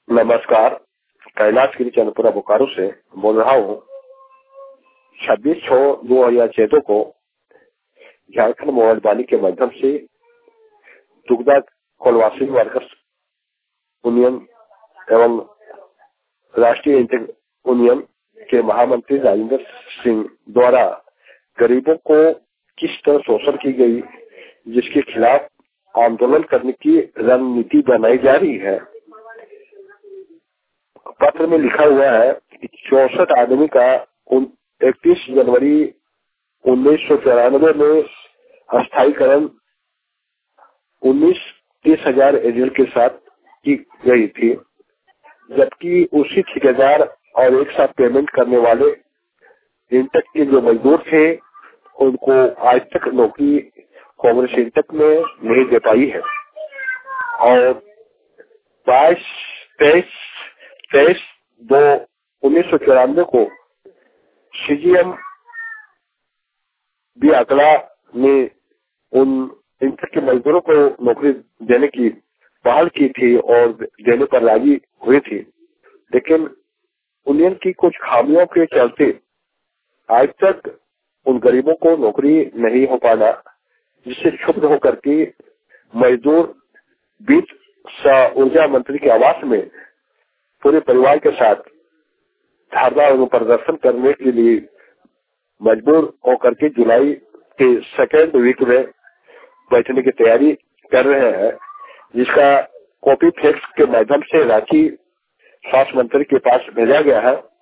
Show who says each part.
Speaker 1: नमस्कार, कैलाश गिरी चंद्रपुरा बोकारो से बोल रहा हूँ। 26/6/2014 को झारखंड मोबाइल वाणी के माध्यम से दुग्धा कोलवासी वर्कर्स यूनियन एवं राष्ट्रीय इंटक यूनियन के महामंत्री राजेंद्र सिंह द्वारा गरीबों को किस तरह शोषण की गई, जिसके खिलाफ आंदोलन करने की रणनीति बनाई जा रही है। पत्र में लिखा हुआ है कि 64 आदमी का 31 जनवरी 1994 में अस्थायीकरण 30,000 एजेंट के साथ की गई थी, जबकि उसी ठेकेदार और एक साथ पेमेंट करने वाले इंटक के जो मजदूर थे उनको आज तक नौकरी कांग्रेस इंटक में नहीं दे पाई है। और 23/2/1994 को सीजीएम भी आंकड़ा ने उन इंटक के मजदूरों को नौकरी देने की पहल की थी और देने पर राजी हुई थी, लेकिन यूनियन की कुछ खामियों के चलते आज तक उन गरीबों को नौकरी नहीं हो पाना, जिससे क्षुब्ध होकर के मजदूर बीच ऊर्जा मंत्री के आवास में पूरे परिवार के साथ धरना एवं प्रदर्शन करने के लिए मजबूर होकर के जुलाई के सेकेंड वीक में बैठने की तैयारी कर रहे हैं, जिसका कॉपी फैक्स के माध्यम से रांची स्वास्थ्य मंत्री के पास भेजा गया है।